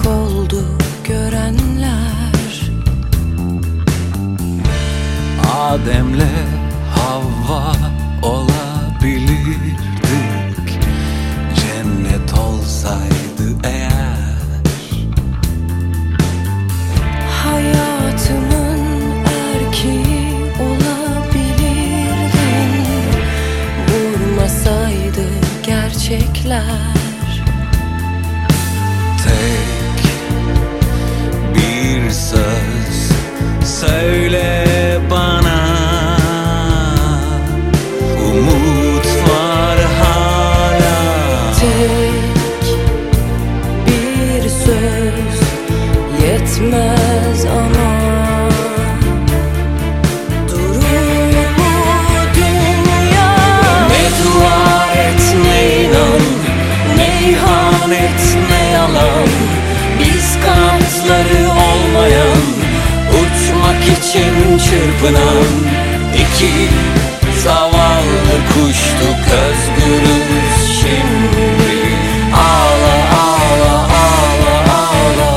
Yok oldu görenler. Adem'le Havva olabilirdik, cennet olsaydı eğer. Hayatımın erkeği olabilirdin, vurmasaydı gerçekler. Tek bir söz söyle bana, umut var hala. Tek bir söz yetmez ama durur bu dünya. Ne dua et ne inan, ne ihanet ne yalan. Biz kanatları olmayan, uçmak için çırpınan iki zavallı kuştuk, özgürüz şimdi. Ağla ağla ağla ağla.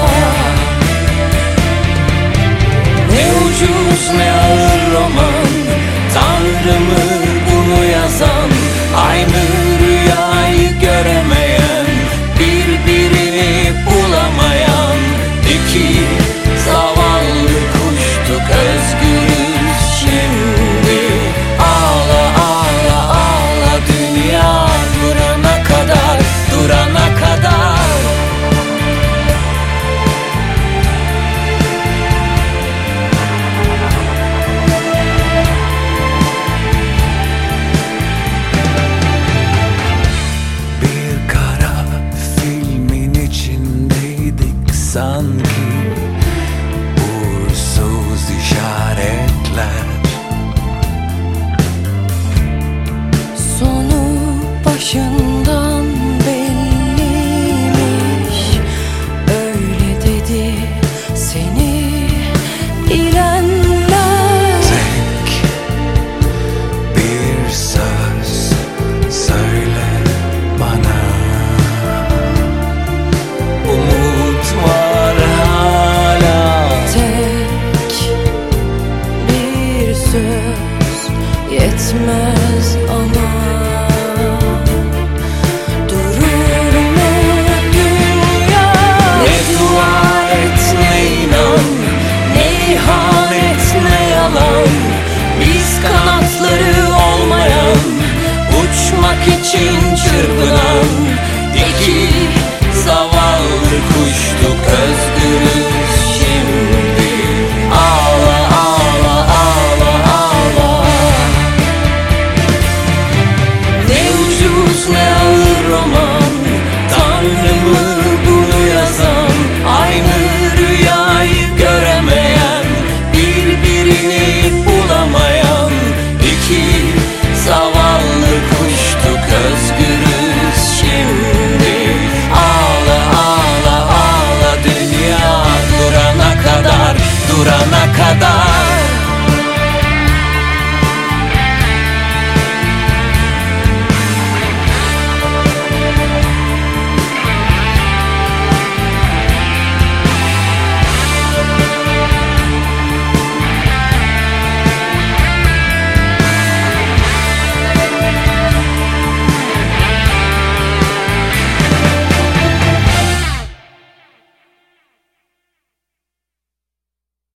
Ne ucuz ne ağır roman, Tanrı mı bunu yazan? Aynı rüyayı göremeyen, birbirini bulamayan iki zavallı kuştuk, özgürüz şimdi. Ağla ağla ağla, dünya durana kadar, durana kadar. Bir kara filmin içindeydik sanki, uğursuz işaretler. Sonu başında